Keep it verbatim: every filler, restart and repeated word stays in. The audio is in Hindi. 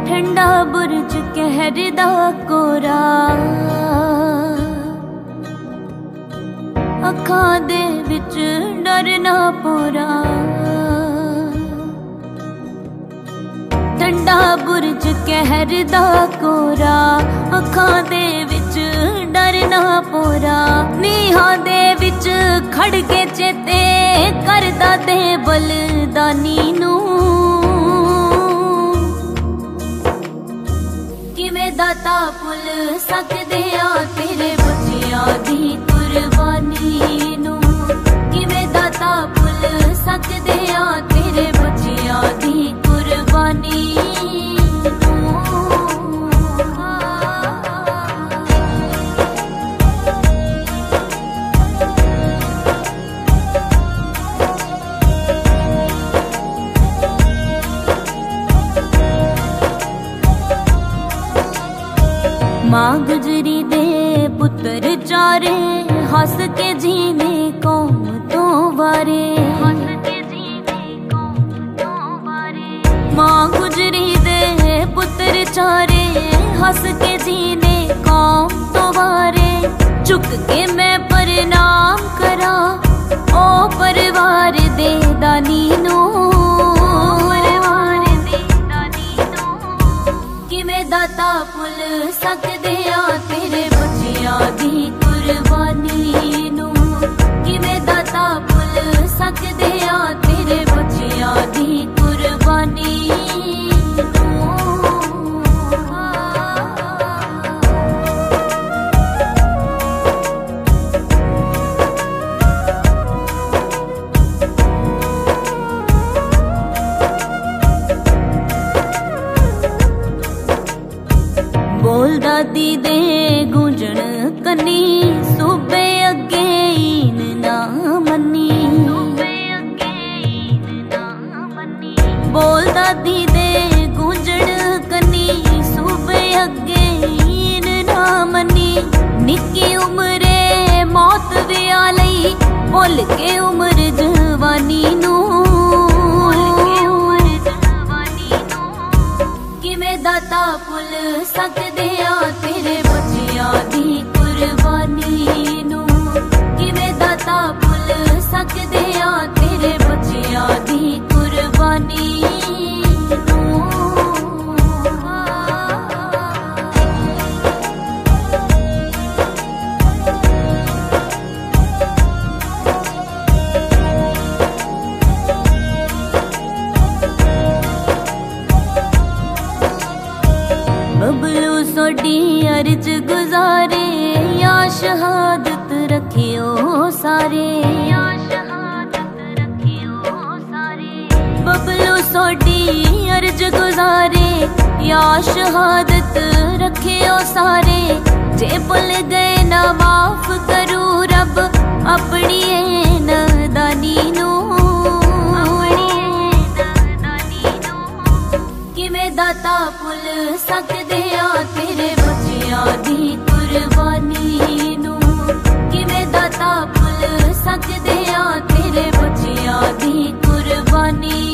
ठंडा बुरज कहर दा कोरा, अखां दे विच डर ना पोरा। ठंडा बुरज कहर दा कोरा, अखां दे विच डर ना पोरा। नीहां दे विच खड़ के चेते करदा दे बलदानी नू, किवें दाता भुल सकदे आ तेरे बच्चियां दी कुर्बानी नू। किवें दाता भुल सकदे आ तेरे बच्चियां दी कुर्बानी नू। मां गुजरी दे पुत्र चारे, हस के जीने कौम तो वारे। मां गुजरी दे पुत्र चारे, हस के जीने कौम तो वारे। झुक के मैं प्रणाम करा ओ परिवार दे दानी नू, किवें दाता भुल सकदे आ तेरे बच्चियां दी कुर्बानी नू। किवें दाता भुल सकदे आ तेरे बच्चियां दी कुर्बानी नू। बोल दादी दे गूंजण कन्नी, सूबे अगे ईन ना मन्नी। बोल दादी दे गूंजण कन्नी, सूबे अगे ईन ना मन्नी। निक्की उमरे मौत विया लई, भुल के उम्र जवानी नू। किवें दाता भुल सकदे आ तेरे बच्चियां दी कुर्बानी नू। किवें दाता भुल सकदे आ तेरे बच्चियां दी कुर्बानी नू। बबलू सोडी अर्ज गुजारे, या शहादत रखियो सारे। बबलू सोडी अर्ज गुजारे, या शहादत रखियो सारे। जे भुल गए ना माफ करू रब अपनी नादानी नू। किवें दाता भुल सकदे आ तेरे बच्चियां दी कुर्बानी नू। किवें दाता भुल सकदे आ तेरे बच्चियां दी कुर्बानी